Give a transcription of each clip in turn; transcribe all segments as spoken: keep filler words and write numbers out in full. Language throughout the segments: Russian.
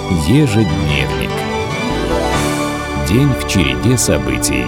Ежедневник. День в череде событий.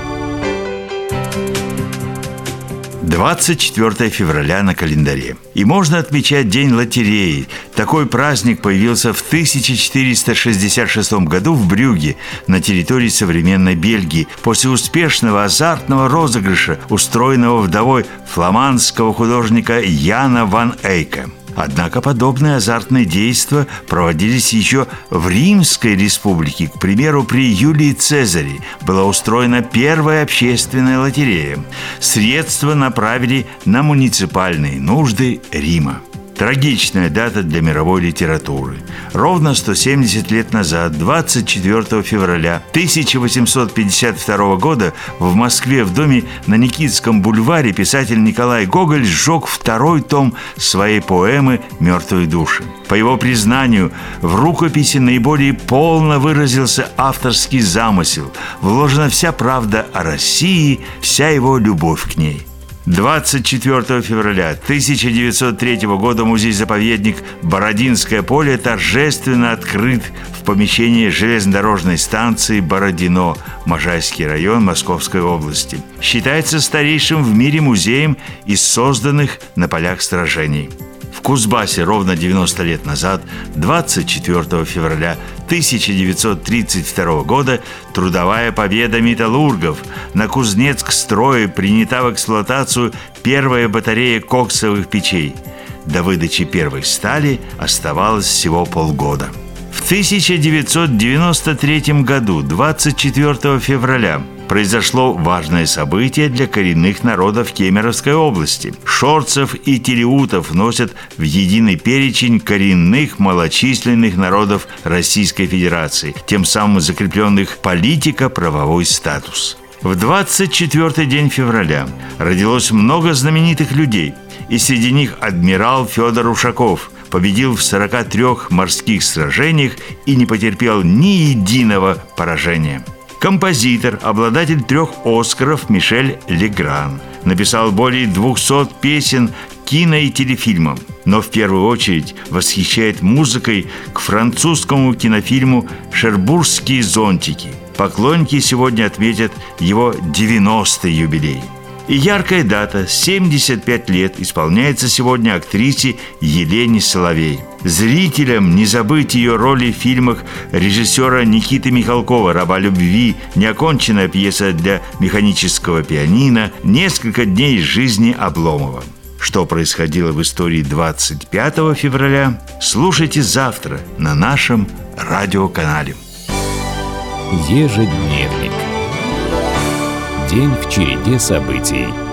двадцать четвёртое февраля на календаре. И можно отмечать День лотереи. Такой праздник появился в тысяча четыреста шестьдесят шестом году в Брюгге, на территории современной Бельгии, после успешного азартного розыгрыша, устроенного вдовой фламандского художника Яна ван Эйка. Однако подобные азартные действия проводились еще в Римской республике. К примеру, при Юлии Цезаре была устроена первая общественная лотерея. Средства направили на муниципальные нужды Рима. Трагичная дата для мировой литературы. Ровно сто семьдесят лет назад, двадцать четвёртого февраля тысяча восемьсот пятьдесят второго года, в Москве в доме на Никитском бульваре писатель Николай Гоголь сжег второй том своей поэмы «Мертвые души». По его признанию, в рукописи наиболее полно выразился авторский замысел, вложена вся правда о России, вся его любовь к ней. двадцать четвёртого февраля тысяча девятьсот третьего года музей-заповедник Бородинское поле торжественно открыт в помещении железнодорожной станции Бородино, Можайский район Московской области. Считается старейшим в мире музеем из созданных на полях сражений. В Кузбассе ровно девяносто лет назад, двадцать четвёртого февраля тысяча девятьсот тридцать второго года, трудовая победа металлургов. На Кузнецкстрое принята в эксплуатацию первая батарея коксовых печей. До выдачи первой стали оставалось всего полгода. В тысяча девятьсот девяносто третьем году, двадцать четвёртого февраля, произошло важное событие для коренных народов Кемеровской области. Шорцев и телеутов вносят в единый перечень коренных малочисленных народов Российской Федерации, тем самым закрепленных политико-правовой статус. В двадцать четвёртый день февраля родилось много знаменитых людей, и среди них адмирал Федор Ушаков победил в сорока трёх морских сражениях и не потерпел ни единого поражения. Композитор, обладатель трех Оскаров Мишель Легран, написал более двухсот песен кино и телефильмам, но в первую очередь восхищает музыкой к французскому кинофильму «Шербургские зонтики». Поклонники сегодня отметят его девяностый юбилей. И яркая дата – семьдесят пять лет исполняется сегодня актрисе Елене Соловей. Зрителям не забыть ее роли в фильмах режиссера Никиты Михалкова «Раба любви», неоконченная пьеса для механического пианино, «Несколько дней из жизни Обломова». Что происходило в истории двадцать пятого февраля, слушайте завтра на нашем радиоканале. Ежедневник. День в череде событий.